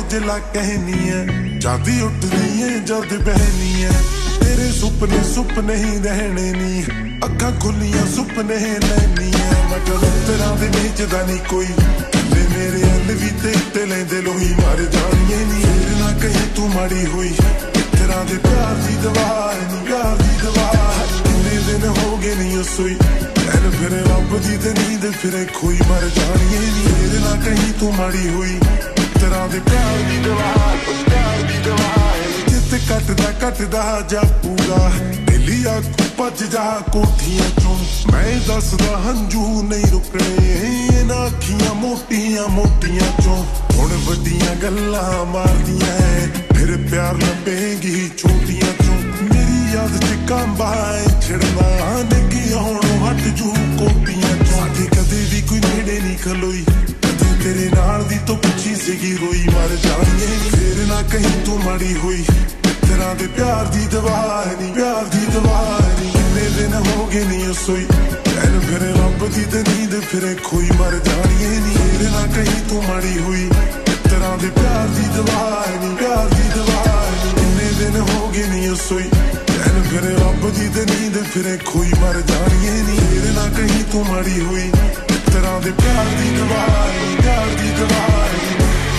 मंजिला कहनी है, जादी उठनी है जद बहनी है। तेरे सुपने सुपने ही रहने नी, अखा खुलियां सुपने लैनी है। मैं कदों तेरा दे बेचदा नहीं कोई, ले मेरे अल भी ते लेंदे लोही मर जानिए नी। फिर ना कहीं तू माड़ी हुई, तेरा दे प्यार दी दवा नी, प्यार दी दवा। कितने दिन हो गए नहीं सोई, एन फिर रब दी ते नींद फिरे खोई मर जानिए नी। फिर ना कहीं तू माड़ी हुई, तेरा दे प्यार दी दवा, प्यार दी दवा। जित कटदा जापूगा, दिली आखू भज जा कोठियां चों। मैं दसदा हंजू नहीं रुकने, इन्हां अखियां मोटियां मोटियां चों। हुण वड्डियां गल्लां मारदियां है, फिर प्यार लभेगी छोटियां चों। मेरी याद च कांबा छिड़ना, निगी होणों हट जू कोटियां चों। साडे कदे भी कोई नेड़े नहीं खलोई, कदे तेरे नाल दी तो पुछी सीगी रोई मर जानिए नी। फिर ना कहीं तू माड़ी हुई, तेरा दे प्यार दी दवा नी, प्यार दी दवा नी। कितने दिन हो गए नहीं सोई, एन फिर रब दी ते नींद फिरे खोई मर जानिए नी। फिर ना कहीं तू माड़ी हुई, तेरा दे प्यार दी दवा नी, प्यार दी दवा नी। कितने दिन हो गए नहीं सोई, एन फिर रब दी ते नींद फिरे खोई मर जानिए नी। फिर ना कहीं तू माड़ी हुई, तेरा दे प्यार दी दवा नी, प्यार दी दवा नी।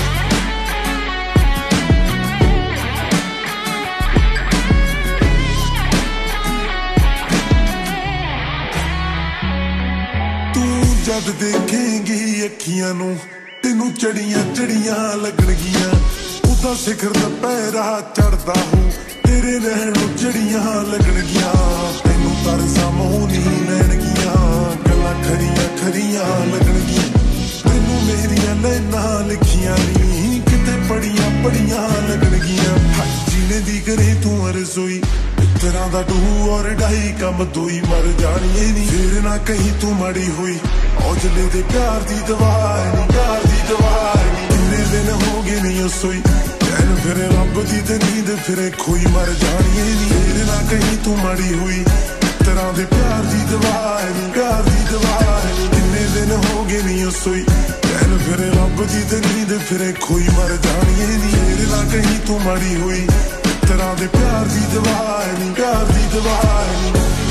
जद देखेंगी अखियां नू, तेनू चढ़ियां चढ़ियां लगणगियां। उदा सिखर दा पैरा चढ़दा हूं, तेरे रहनों चढ़ियां लगणगियां। तेनू तरसा मोहनी लैणगियां, गल्लां खरियां खरियां लगणगियां। तेनू मेरियां लैना लिखियां नी, किते पढ़ियां पढ़ियां लगणगियां। जीने दी करे तू अरज़ोई, तेरा दा डू और डाई कम दोई मर जानिए नी। फिर ना कहीं तू माड़ी हुई, औजले दे प्यार दी दवा नी, प्यार दी दवा नी। कितने दिन हो गए नहीं सोई, एन फिर रब दी ते नींद फिरे खोई मर जानिए नी। फिर ना कहीं तू माड़ी हुई, तेरा दे प्यार दी दवा नी, प्यार दी दवा नी। कितने दिन हो गए नहीं सोई, एन फिर रब दी ते नींद फिरे खोई मर जानिए नी। फिर ना कहीं तू माड़ी हुई, तेरा दे प्यार दी दवा नी, प्यार दी दवा नी।